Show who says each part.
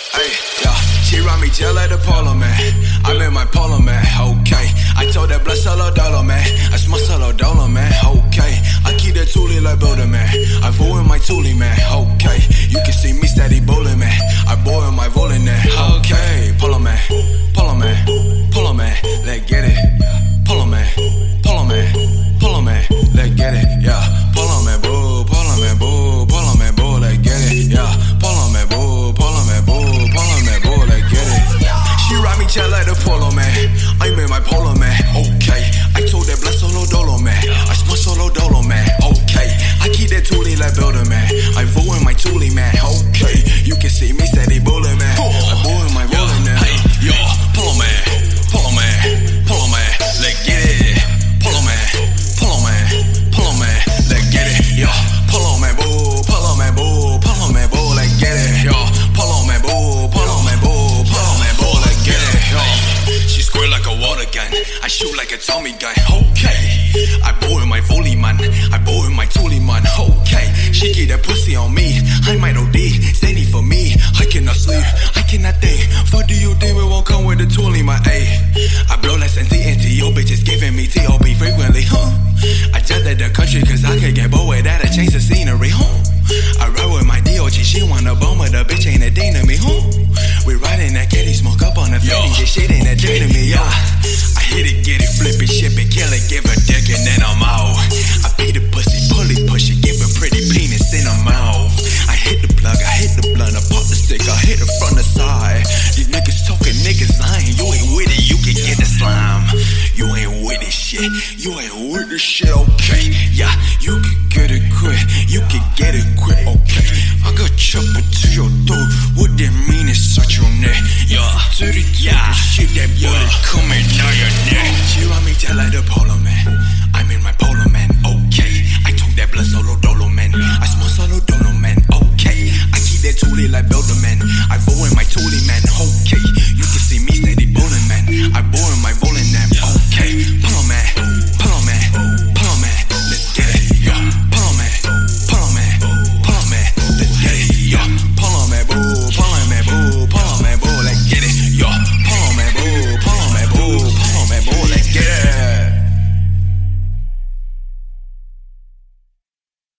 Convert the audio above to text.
Speaker 1: Hey, yeah, she ride me just like the polo man. I'm in my polo man, okay. I told that blood solo dollar man. I smell solo dollar man, okay. I keep that toolie like builder man. I vote in my toolie man, okay. You can see me steady bowling man. I boil my rolling there, okay. Polo man, polo man, polo man, let's get it. Polo man, polo man, polo man, let's get it. Yeah, polo man, boo, polo man, boo, polo man, boo, let's get it. Yeah, polo man, boo, polo man, boo, polo man, boo, let's get it. She ride me just like the polo man. I'm in my polo man, okay. I told that blood solo dolo man. I smell solo dolo man, okay. I keep that toolie like builder man. I vote in my toolie man, okay. You can see me steady bowling man. I bowl in my rolling there. Hey, yo, polo man, polo man, polo man, let's get it. Polo man, polo man, polo man, let's get it. Yo, polo man, boo, polo man, boo, polo man, boo, let's get it. Yo, polo man, boo, polo man, boo, polo man, boo, let's get it. Yo, she squirt like a water gun. I shoot like a Tommy gun, okay. I bow in my volley man. I bow in my toolie man, okay. She get that pussy on me. I might OD, standing for me. I cannot sleep, I cannot think. Fuck do you think we won't come with the toolie man, ayy? I blow less than TNT, yo bitches giving me TOP frequently, huh? I just at the country cause I could get bored with that. I change the scenery, huh? I ride with my DOG, she wanna bone but the bitch ain't a thing to me, huh? We riding that kitty, smoke up on the fitty, this shit ain't a thing to me, yo. I hit it, get it, flip it, ship it, kill it, give a dick and then I'm out. I beat the pussy, pull it, push it, give a pretty penis in her mouth. I hit the plug, I hit the blunt, I pop the stick, I hit it from the side. These niggas talking niggas lying, you ain't with it, you can get the slime. You ain't with this shit, you ain't with this shit, okay. Yeah, you can get it quick, you can get it quick, okay. I got chopper to your door, what that mean is such your neck. Yeah, 32